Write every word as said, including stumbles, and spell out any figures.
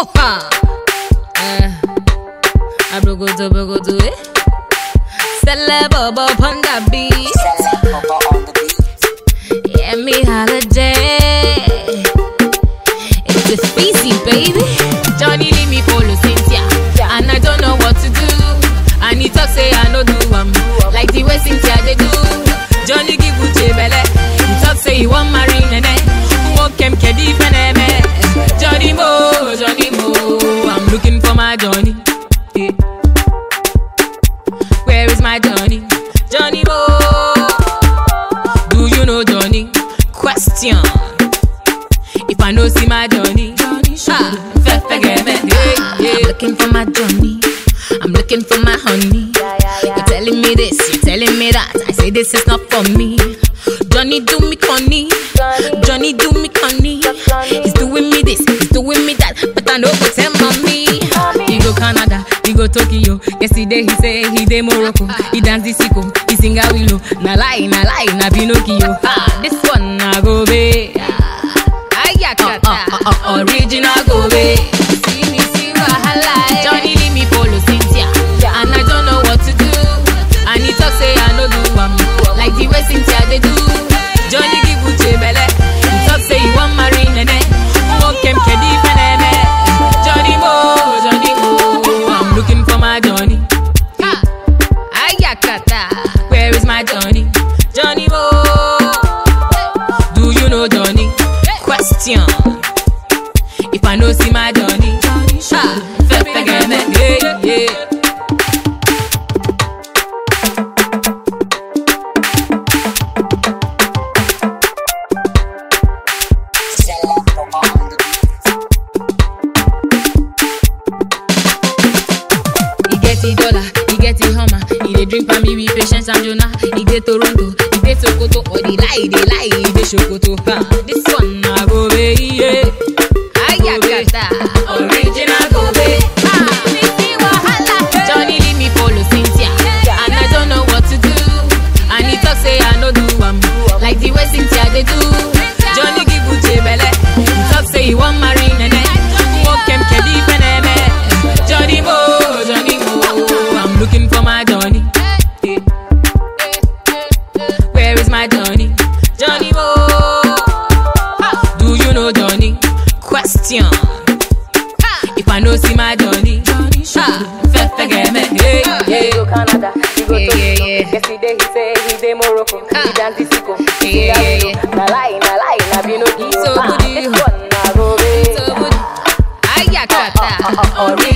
Oh ha. Eh. Abrogodo brogodo eh. Celebobo on the beat. Celebobo on the beat. Yeah, me holiday. It's a species, baby. Johnny leave me follow Cynthia, and I don't know what to do. And he talk say I no do um like the way Cynthia they do. Johnny give Uche belle. He talk say he want marry nene. Walk him kedi feneme. Johnny Mo, Johnny Mo. I'm looking for my Johnny. Yeah. Where is my Johnny? Johnny Mo. Do you know Johnny? Question. If I know see my Johnny, ah, I'm looking for my Johnny. I'm looking for my honey. You're telling me this, you're telling me that. I say this is not for me. Johnny do me conny. Johnny do me conny. He's doing me this, he's doing me that. But I know go tell mommy. He go Canada, he go Tokyo. Yesterday he say he dey Morocco. He dance the sicko, he sing a willow. Na lie, na lie, na Pinocchio. Ah, this one na go be. Uh, uh, uh, uh, original go be. See me see wahala. Johnny leave me follow Cynthia, and I don't know what to do. And he talk say I no do um like the way Cynthia they do. Johnny give Uche belle. He talk say he want marry nene. Walk him kedi feneme. Johnny Mo, Johnny Mo. I'm looking for my Johnny. Ayakata. Where is my Johnny? Johnny Mo. Do you know Johnny? Question. If I know see my Johnny, ah, yeah, yeah. He get the dollar, he get the hummer. He dey drink for me with patience and Jonah. He dey Toronto, he dey Sokoto. Or they lie, they lie, he dey Sokoto. Ah, this one na go be, yeah. Ayakata, original go be. Ah, me see wahala. Johnny leave me follow Cynthia, and I don't know what to do. And he talk say I no do um like the way Cynthia they do. Johnny give Uche belle. He talk say he want marry nene. Walk him kedi feneme. Johnny Mo, Johnny Mo. I'm looking for my Johnny. Yeah. Where is my Johnny? Johnny Mo. Do you know Johnny? Question. If I know see my Johnny, ah, forget me. Yeah, yeah. He go Canada, he go Yeah, Tokyo. yeah, yeah. Yesterday he say he dey Morocco. Ah. He dance the sicko, he sing Yeah, a yeah, willow. Na lie, na lie, na Pinocchio. So Ah, good, this you. one na go be. So good. Ayakata. Uh, uh, uh,